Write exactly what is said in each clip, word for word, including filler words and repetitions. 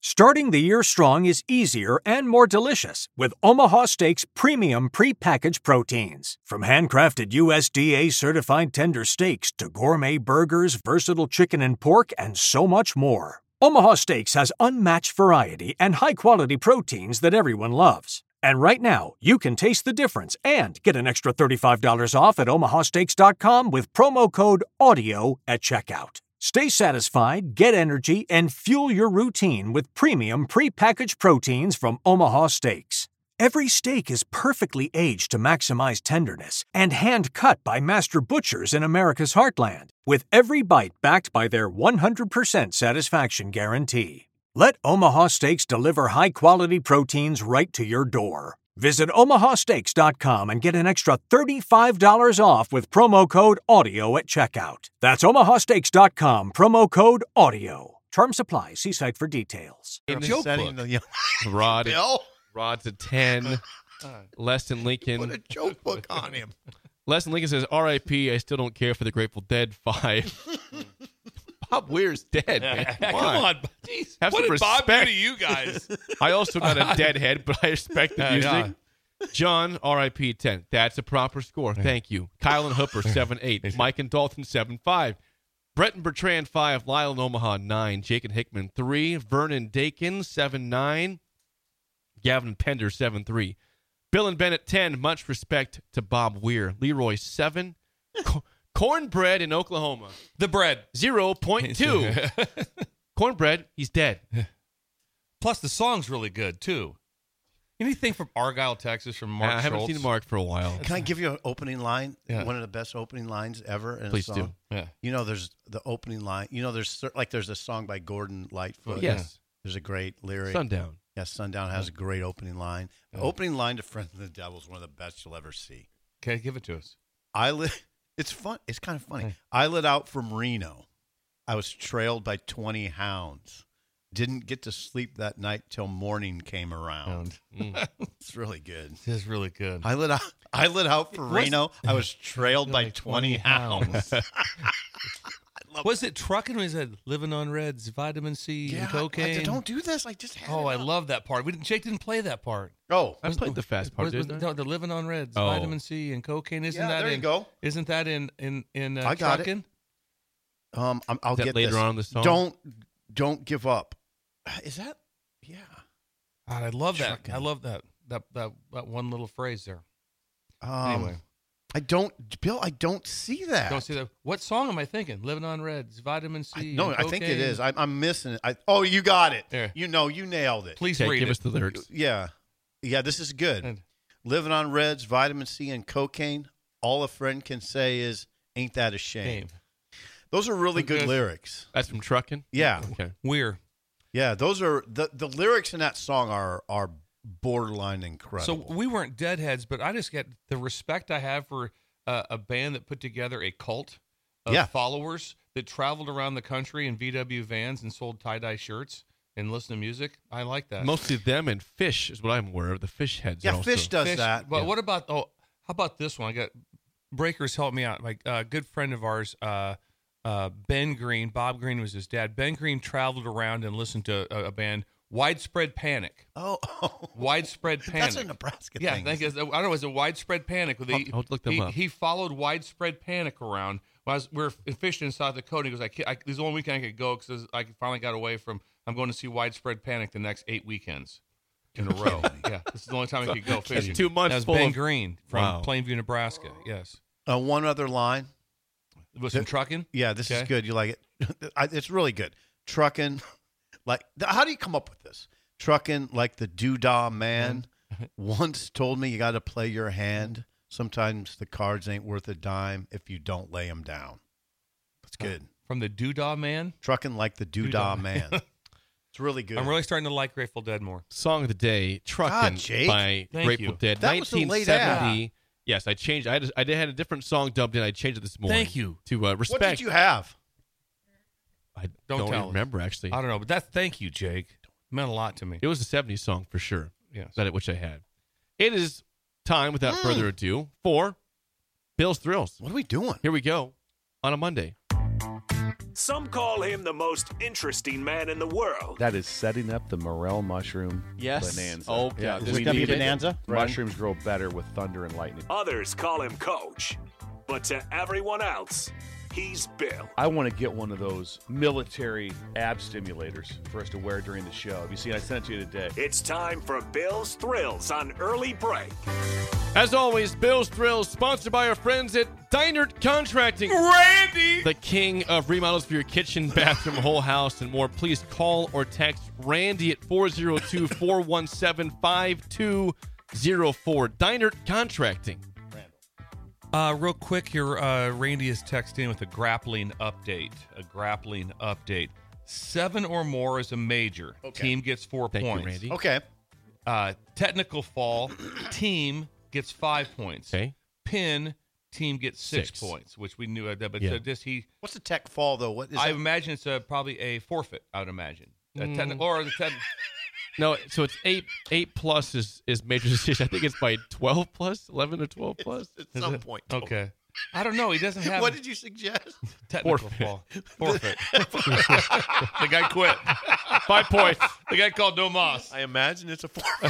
Starting the year strong is easier and more delicious with Omaha Steaks premium pre-packaged proteins. From handcrafted U S D A-certified tender steaks to gourmet burgers, versatile chicken and pork, and so much more. Omaha Steaks has unmatched variety and high-quality proteins that everyone loves. And right now, you can taste the difference and get an extra thirty-five dollars off at omaha steaks dot com with promo code AUDIO at checkout. Stay satisfied, get energy, and fuel your routine with premium pre-packaged proteins from Omaha Steaks. Every steak is perfectly aged to maximize tenderness and hand-cut by master butchers in America's heartland, with every bite backed by their one hundred percent satisfaction guarantee. Let Omaha Steaks deliver high-quality proteins right to your door. Visit omaha steaks dot com and get an extra thirty-five dollars off with promo code AUDIO at checkout. That's omaha steaks dot com, promo code AUDIO. Terms apply. See site for details. In the setting, the young Rod, Bill. Rod's a ten. Leston Lincoln. Put a joke book on him. Leston Lincoln says, R I P, I still don't care for the Grateful Dead five. Bob Weir's dead, man. Come Come on. on, jeez. Have What some did Bob do respect. to you guys? I also not a deadhead, but I respect the Yeah, music. yeah. John, R I P ten. That's a proper score. Thank you. Kyle and Hooper, seven eight. Mike and Dalton, seven five. Brett and Bertrand, five. Lyle and Omaha, nine. Jake and Hickman, three. Vernon Dakin, seven nine. Gavin Pender, seven three. Bill and Bennett, ten. Much respect to Bob Weir. Leroy, seven. Co- Cornbread in Oklahoma, The bread. zero point two. Cornbread, he's dead. Plus, the song's really good, too. Anything from Argyle, Texas, from Mark I haven't Schultz? seen Mark for a while. Can I give you an opening line? Yeah. One of the best opening lines ever in Please a do. song. Yeah. You know, there's the opening line. You know, there's cer- like there's a song by Gordon Lightfoot. Yes. There's a great lyric. Sundown. Yeah, Sundown has a great opening line. The opening line to Friends of the Devil is one of the best you'll ever see. Okay, give it to us. I lit. It's fun. It's kind of funny. I lit out from Reno. I was trailed by twenty hounds. Didn't get to sleep that night till morning came around. It's really good. This is really good. I lit out. I lit out for What's- Reno. I was trailed by twenty hounds. Was it trucking? Was it living on Reds, vitamin C, Yeah, and cocaine? I, I don't do this. I just had Oh, it I up. love that part. We didn't. Jake didn't play that part. Oh, I played the fast part, Was- was- didn't I? no, the living on Reds, Oh. vitamin C, and cocaine. Isn't Yeah, that there you in? go. Isn't that in in in uh, I got it. trucking? um, I'm, I'll Is that get later this. on in the song? Don't don't give up. Is that? Yeah. God, I love that. Trucking. I love that. That that that one little phrase there. Um, Anyway. I don't, Bill. I don't see that. Don't see that. What song am I thinking? Living on Reds, vitamin I, C. no, and I think it cocaine? is. I, I'm missing it. I, oh, you got it. There. You know, you nailed it. Please Okay, read give it. us the lyrics. Yeah, yeah. This is good. And- Living on Reds, vitamin C, and cocaine. All a friend can say is, "Ain't that a shame?" Shame. Those are really good Because- lyrics. That's from Truckin'? Yeah, Okay. We're yeah. Those are the the lyrics in that song are are borderline so incredible. we weren't deadheads, but I just get the respect I have for uh, a band that put together a cult of Yeah. followers that traveled around the country in V W vans and sold tie dye shirts and listened to music. I like that. Mostly them and Fish is what I'm aware of. The Fish heads. yeah, are also- Fish does Fish- that. But yeah. what about oh? How about this one? I got Breakers help me out. Like a uh, good friend of ours, uh, uh, Ben Green. Bob Green was his dad. Ben Green traveled around and listened to a, a band, Widespread Panic. Oh, oh. Widespread Panic. That's a Nebraska Yeah, I thing. think it's, I don't know. It was a Widespread Panic. With the, I'll- I'll look them he, up. he followed Widespread Panic around. When I was, we were fishing in South Dakota. He goes, I, can't- I, "This is the only weekend I could go because I finally got away from. I'm going to see Widespread Panic the next eight weekends in a row. Yeah, this is the only time I could go fishing. two months That was full Ben of- Green from Wow. Plainview, Nebraska. Yes, Uh, one other line. with some trucking. Yeah, this is Okay. good. You like it? I, it's really good. Trucking, like, how do you come up with this? Trucking, like the doodah man, once told me you got to play your hand. Sometimes the cards ain't worth a dime if you don't lay them down. That's good. From the Doodah Man. Trucking like the doodah, Doodah. man. It's really good. I'm really starting to like Grateful Dead more. Song of the day, Truckin' God, Jake. by Thank Grateful you. Dead. That was the late nineteen seventy. Yes, I changed. I had, I did had a different song dubbed in. I changed it this morning. Thank you. To uh, respect. what did you have? I Don't don't, tell us. remember, actually. I don't know, but that. Thank you, Jake. It meant a lot to me. It was a seventies song for sure. Yes. That which I had. It is time, without Mm. further ado, for Bill's Thrills. What are we doing? Here we go on a Monday. Some call him the most interesting man in the world. That is setting up the morel mushroom Yes. bonanza. Oh, yeah. God. Is we it going to be need a it. bonanza? Mushrooms grow better with thunder and lightning. Others call him Coach. But to everyone else, he's Bill. I want to get one of those military ab stimulators for us to wear during the show. Have you seen? I sent it to you today. It's time for Bill's Thrills on Early Break. As always, Bill's Thrills, sponsored by our friends at Deinert Contracting. Randy! The king of remodels for your kitchen, bathroom, whole house, and more. Please call or text Randy at four oh two, four one seven, five two oh four. Deinert Contracting. Uh, real quick here, uh, Randy is texting with a grappling update. A grappling update. Seven or more is a major. Okay. Team gets four Thank points. you, Randy. Okay. Uh, technical fall, team gets five points. Okay. Pin, team gets six, Six. points, which we knew. Uh, but Yeah. uh, this he, What's the tech fall, though? What is I that? imagine it's a, probably a forfeit. I would imagine. A Mm. techni- or the ten- No, so it's eight eight plus is, is major decision. I think it's by twelve plus, eleven or twelve plus. At Is some it? point. Okay. I don't know. He doesn't have What did you suggest? technical Forfeit. fall. Forfeit. The guy quit. Five points. The guy called no Moss. I imagine it's a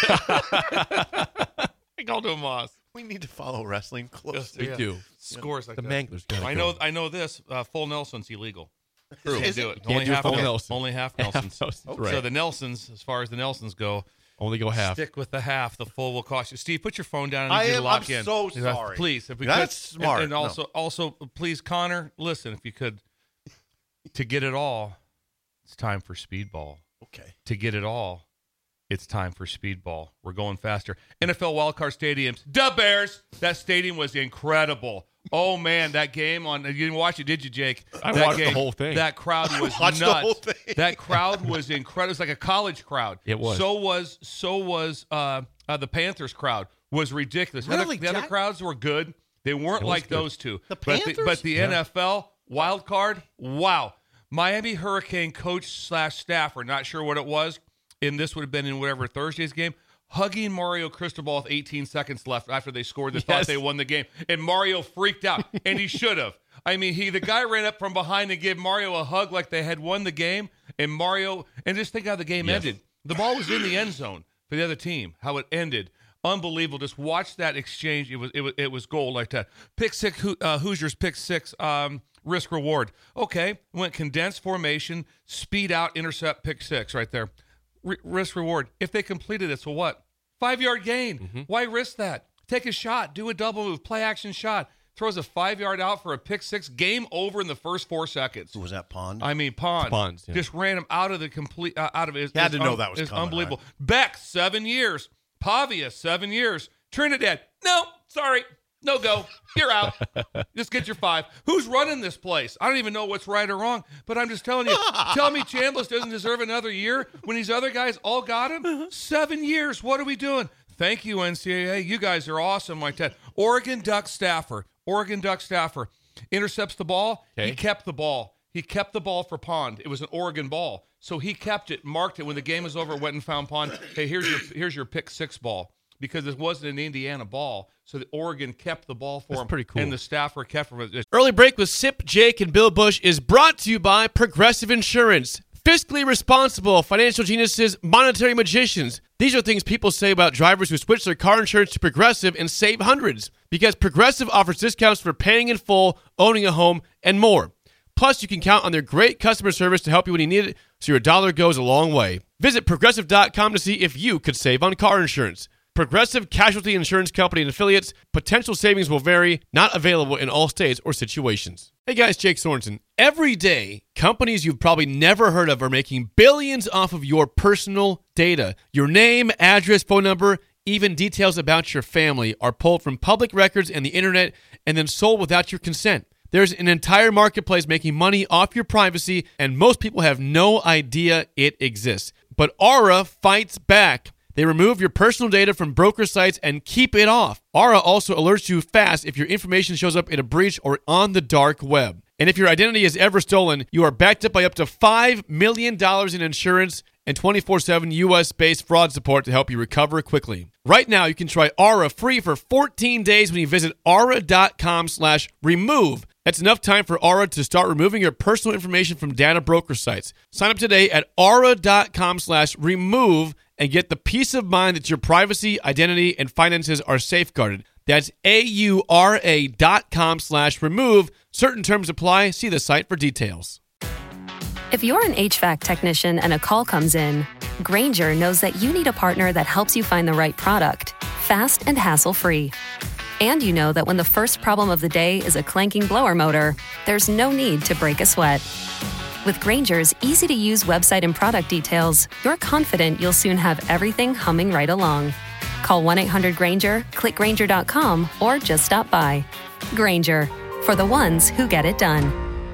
forfeit. He called no Moss. We need to follow wrestling closely. We Yeah. do. Scores like The that. Manglers got I know. I know this. Uh, full Nelson's illegal. True. Can't Is do it? it. Can't Only do half full Nel- Nelson. Only half Half Nelsons. Nelsons, So right. the Nelsons, as far as the Nelsons go, Only go half. stick with the half. The full will cost you. Steve, put your phone down. I I need you to am- lock I'm in. so Yeah, sorry. Please, if we That's could. smart. And, and No. also, also, please, Connor, listen. If you could, to get it all, it's time for Speedball. Okay. To get it all, it's time for Speedball. We're going faster. N F L Wildcard Stadiums. The Bears. That stadium was incredible. Oh, man, that game on – you didn't watch it, did you, Jake? I that watched the game, whole thing. That crowd was watched nuts. the whole thing. That crowd was incredible. It was like a college crowd. It was. So was so was uh, uh, the Panthers crowd was ridiculous. The other- Really, the other Jack? crowds were good. They weren't It was like good. those two. The But the, Panthers? but the Yeah. N F L wild card, wow. Miami Hurricane coach slash staffer, not sure what it was, and this would have been in whatever Thursday's game, hugging Mario Cristobal with eighteen seconds left after they scored. They Yes. thought they won the game, and Mario freaked out, and he should have. I mean, he the guy ran up from behind and gave Mario a hug like they had won the game, and Mario, and just think how the game Yes. ended. The ball was in the end zone for the other team. How it ended. Unbelievable. Just watch that exchange. It was it was it was gold like that. Pick six. Ho- uh, Hoosiers pick six. Um, risk reward. Okay, went condensed formation, speed out, intercept, pick six right there. R- risk reward. If they completed it, so what? Five yard gain. Mm-hmm. Why risk that? Take a shot. Do a double move. Play action shot. Throws a five yard out for a pick six. Game over in the first four seconds. Was that Pond? I mean, Pond Ponds, yeah. just ran him out of the complete uh, out of his. You had his to know un- that was his coming, unbelievable. right? Beck seven years, Pavia seven years, Trinidad. No, sorry, no go. You're out. Just get your five. Who's running this place? I don't even know what's right or wrong, but I'm just telling you. Tell me Chambliss doesn't deserve another year when these other guys all got him. Seven years. What are we doing? Thank you, N C double A. You guys are awesome like that. Oregon Duck staffer. Oregon Duck staffer intercepts the ball. Okay. He kept the ball. He kept the ball for Pond. It was an Oregon ball, so he kept it, marked it. When the game was over, went and found Pond. Hey, here's your here's your pick six ball, because it wasn't an Indiana ball, so the Oregon kept the ball for That's him. pretty cool. And the staffer kept from it. Early Break with Sip, Jake, and Bill Bush is brought to you by Progressive Insurance. Fiscally responsible, financial geniuses, monetary magicians. These are things people say about drivers who switch their car insurance to Progressive and save hundreds. Because Progressive offers discounts for paying in full, owning a home, and more. Plus, you can count on their great customer service to help you when you need it, so your dollar goes a long way. Visit Progressive dot com to see if you could save on car insurance. Progressive Casualty Insurance Company and affiliates. Potential savings will vary. Not available in all states or situations. Hey guys, Jake Sorensen. Every day, companies you've probably never heard of are making billions off of your personal data. Your name, address, phone number, even details about your family are pulled from public records and the internet and then sold without your consent. There's an entire marketplace making money off your privacy, and most people have no idea it exists. But Aura fights back. They remove your personal data from broker sites and keep it off. Aura also alerts you fast if your information shows up in a breach or on the dark web. And if your identity is ever stolen, you are backed up by up to five million dollars in insurance and twenty-four seven U S-based fraud support to help you recover quickly. Right now, you can try Aura free for fourteen days when you visit aura.com slash remove. That's enough time for Aura to start removing your personal information from data broker sites. Sign up today at aura.com slash remove and get the peace of mind that your privacy, identity, and finances are safeguarded. That's A-U-R-A dot com slash remove. Certain terms apply. See the site for details. If you're an H V A C technician and a call comes in, Grainger knows that you need a partner that helps you find the right product, fast and hassle-free. And you know that when the first problem of the day is a clanking blower motor, there's no need to break a sweat. With Grainger's easy-to-use website and product details, you're confident you'll soon have everything humming right along. Call one eight hundred Grainger, click Grainger dot com, or just stop by. Grainger, for the ones who get it done.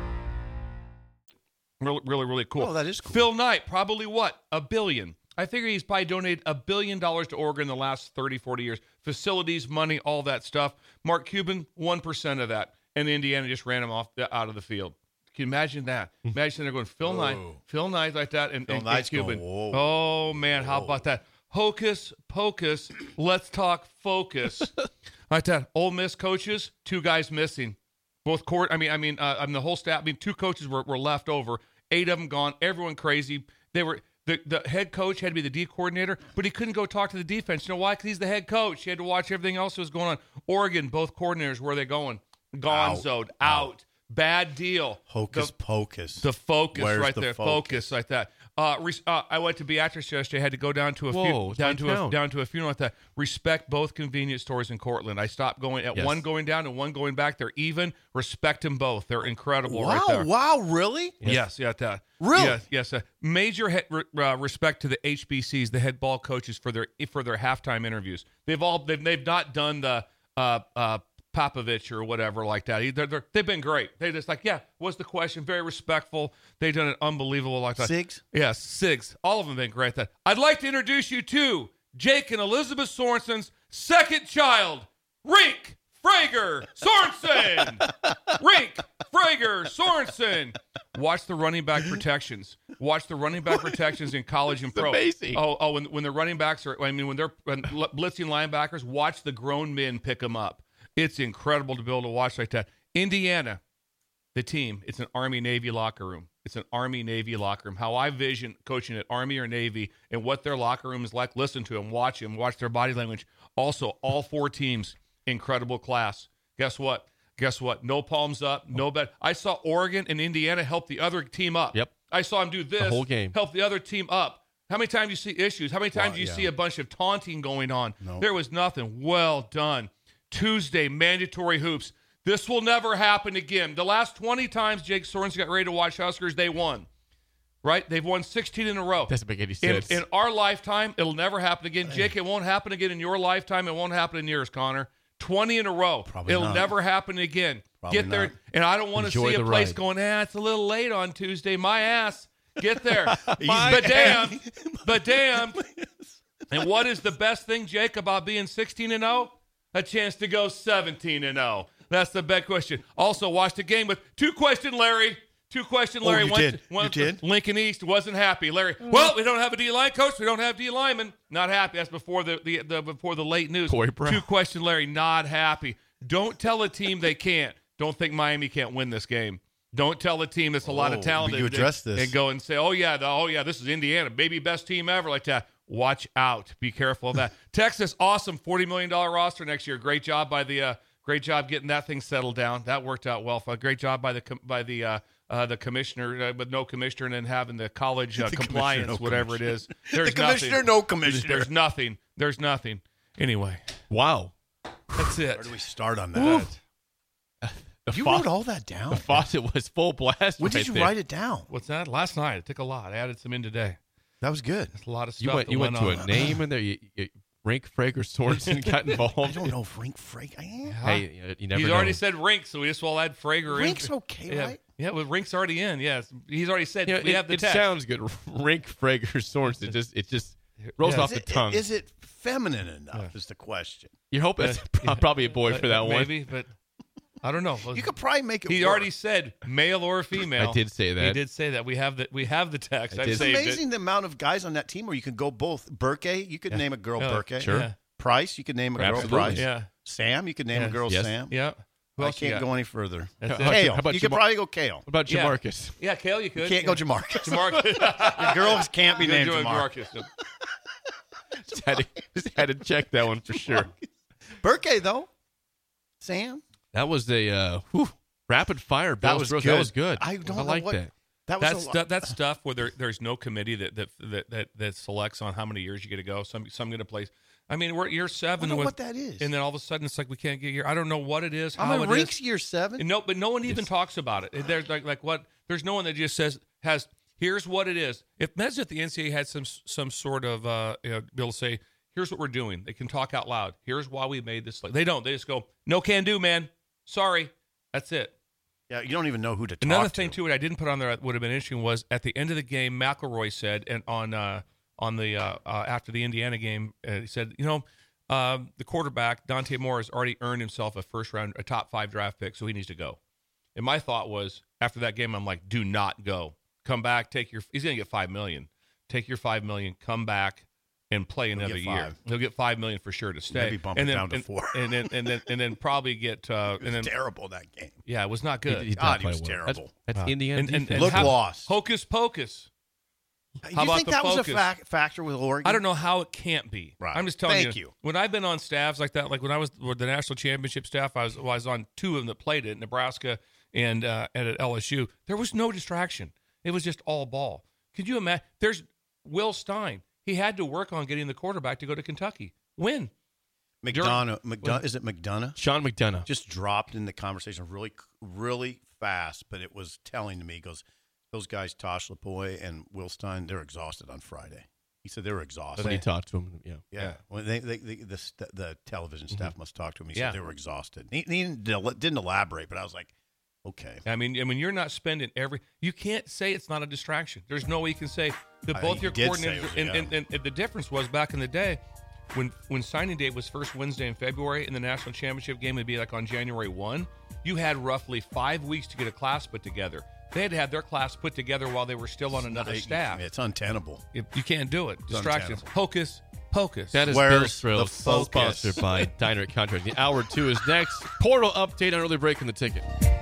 Really, really, really cool. Oh, that is cool. Phil Knight, probably what? A billion. I figure he's probably donated a billion dollars to Oregon in the last thirty, forty years. Facilities, money, all that stuff. Mark Cuban, one percent of that. And Indiana just ran him off out of the field. Can you imagine that? Imagine they're going, Phil Knight, Phil Knight like that, and, Phil and, Knight's and Cuban. going, oh, man, how about that? Hocus pocus, let's talk focus. Like that. Ole Miss coaches, two guys missing. Both court, I mean, I mean, uh, I mean, the whole staff, I mean, two coaches were, were left over. Eight of them gone. Everyone crazy. They were the, the head coach had to be the D coordinator, but he couldn't go talk to the defense. You know why? Because he's the head coach. He had to watch everything else that was going on. Oregon, both coordinators, where are they going? Gonzoed, out. out. Bad deal. Hocus the, pocus. The focus Where's right the there. focus? Focus like that. Uh, res- uh, I went to Beatrice yesterday. I had to go down to a Whoa, fu- down to town. a down to a funeral like that. Respect both convenience stores in Cortland. I stopped going at Yes. one going down and one going back. They're even. Respect them both. They're incredible Wow, right there. wow, really? Yes, yeah, that. Really? Yes, yes. Uh, major he- re- uh, respect to the H B Cs, the head ball coaches for their for their halftime interviews. They've all they've, they've not done the uh, uh, Popovich or whatever like that. They're, they're, they've been great. They just like, yeah, what's the question? Very respectful. They've done it unbelievable like that. Sigs? Yeah, Sigs. All of them have been great. That I'd like to introduce you to Jake and Elizabeth Sorensen's second child, Rink Frager Sorensen. Rink Frager Sorensen. Watch the running back protections. Watch the running back protections in college and pro. amazing. Oh, oh, when when the running backs are, I mean, when they're when blitzing linebackers, watch the grown men pick them up. It's incredible to be able to watch like that. Indiana, the team, it's an Army-Navy locker room. It's an Army-Navy locker room. How I vision coaching at Army or Navy and what their locker room is like. Listen to them, watch them, watch their body language. Also, all four teams, incredible class. Guess what? Guess what? No palms up, no bet. I saw Oregon and Indiana help the other team up. Yep. I saw them do this. The whole game. Help the other team up. How many times do you see issues? How many times Wow, do you yeah. see a bunch of taunting going on? No. There was nothing. Well done. Tuesday, mandatory hoops. This will never happen again. The last twenty times Jake Sorensen got ready to watch Huskers, they won. Right? They've won sixteen in a row. Doesn't make any In, sense. in our lifetime, it'll never happen again. Jake, it won't happen again in your lifetime. It won't happen in yours, Connor. twenty in a row. Probably it'll not. never happen again. Probably Get there. not. And I don't want to Enjoy see a the place ride. going, ah, it's a little late on Tuesday. My ass. Get there. My but damn. But damn. And what is the best thing, Jake, about being sixteen and oh? A chance to go seventeen and oh. That's the big question. Also, watch the game with two question, Larry. Two question, Larry. Oh, you One- did. one- You did? Lincoln East wasn't happy. Larry, well, we don't have a D-line coach. We don't have D-lineman. Not happy. That's before the, the, the before the late news. Corey Brown. Two question, Larry. Not happy. Don't tell a team they can't. Don't think Miami can't win this game. Don't tell a team that's a lot of Oh, talent but you and- address this. and go and say, oh yeah, the, oh yeah, this is Indiana, maybe best team ever, like that. Watch out. Be careful of that. Texas, awesome, forty million dollars roster next year. Great job by the uh, great job getting that thing settled down. That worked out well. Great job by the com- by the uh, uh, the commissioner, uh, with no commissioner, and then having the college uh, The compliance, commissioner, no whatever commissioner. it is. There's The commissioner, nothing. no commissioner. There's nothing. There's nothing. Anyway, wow. that's it. Where do we start on that? The You fa- wrote all that down. The faucet was full blast. When right did you there. write it down? What's that? Last night. It took a lot. I added some in today. That was good. There's a lot of stuff. You went. that You went to on. a name in there. You, you, Rink Frager Sorensen got involved. I don't know if Rink Frank. I am. Hey, you- you never He's know. already said Rink, so we just will add Frager in. Rink's okay, yeah. right? Yeah, well, Rink's already in. Yes, he's already said You know, we it, have the it text. sounds good. Rink Frager Sorensen. It just it just rolls Yeah. off Is the it, tongue. is it feminine enough? Is the question. You hope it's Uh, pro- yeah. probably a boy for that Uh, one. Maybe, but I don't know. You could probably make it. He work. already said male or female. I did say He that. did say that. We have the we have the text. I I did. It's saved amazing it. the amount of guys on that team where you can go both. Burke, you could name a girl Yeah. Burke. Sure. Yeah. Price, you could name a girl Absolutely. Price. Yeah. Sam, you could name Yes. a girl Yes. Sam. Yeah. Who I else you can't got? go any further. That's it. Kale. How about you could Jamar- probably go Kale. What about Yeah. Jamarcus? Yeah, Kale, you could. You can't yeah. go Jamarcus. Jamarcus. The girls can't be Good named job, Jamarcus. Jamarcus. Just had, to, just had to check that one for sure. Burkay, though. Sam? That was a uh, whew, rapid fire. That Bills was throws. good. That was good. I don't know like what- that. That was That's a lot. stu- that's stuff where there, there's no committee that that, that that that selects on how many years you get to go. Some some going to place. I mean, we're at year I seven. don't know with- what that is. And then all of a sudden, it's like we can't get here. I don't know what it is. How I'm it in is. Rinks year seven. And no, but no one even talks about it. There's like like what? There's no one that just says has. Here's what it is. If imagine if the N C double A had some some sort of uh, you know, be able to say, here's what we're doing. They can talk out loud. Here's why we made this. They don't. They just go, no can do, man. Sorry, that's it. Yeah, you don't even know who to talk Another to. thing too, what I didn't put on there that would have been interesting was at the end of the game, McElroy said, and on uh, on the uh, uh, after the Indiana game, uh, he said, you know, um, the quarterback Dante Moore has already earned himself a first round, a top five draft pick, so he needs to go. And my thought was after that game, I'm like, do not go. Come back, take your. He's gonna get five million. Take your five million. Come back and play another get year. five. He'll get five million for sure to stay. Maybe bump and it then, down to and, four. and then and then and then probably get. Uh, It and was then terrible that game. yeah, it was not good. He- he God, did he was play well. terrible. That's, that's Wow. Indiana And- and- defense. and Look how- lost. Hocus pocus. You How about think the that was a focus? fac- factor with Oregon? I don't know how it can't be. Right. I'm just telling Thank you, you. When I've been on staffs like that, like when I was with the national championship staff, I was, I was on two of them that played it, Nebraska and uh, and at L S U. There was no distraction. It was just all ball. Could you imagine? There's Will Stein. He had to work on getting the quarterback to go to Kentucky. Win. McDonough. McDonough is it McDonough? Sean McDonough. Just dropped in the conversation really, really fast, but it was telling to me. He goes, those guys, Tosh Lapoy and Will Stein, they're exhausted on Friday. He said they were exhausted. When he talked to him, yeah. Yeah, Well, they, they, they, the, st- the television staff must talk to him. He Yeah. said they were exhausted. He, he didn't, didn't elaborate, but I was like, okay. I mean, I mean, you're not spending every. You can't say it's not a distraction. There's no way you can say that I both think your you did say coordinators. it was, and, yeah. and, and, and the difference was back in the day, when when signing day was first Wednesday in February, and the national championship game would be like on January first. You had roughly five weeks to get a class put together. They had to have their class put together while they were still on another I- staff. It's untenable. You, you can't do it. Distractions. untenable. Hocus pocus. That is Where's Bill's Thrills, the focus? sponsored by Diner at Contract. The hour two is next. Portal update on early break in the ticket.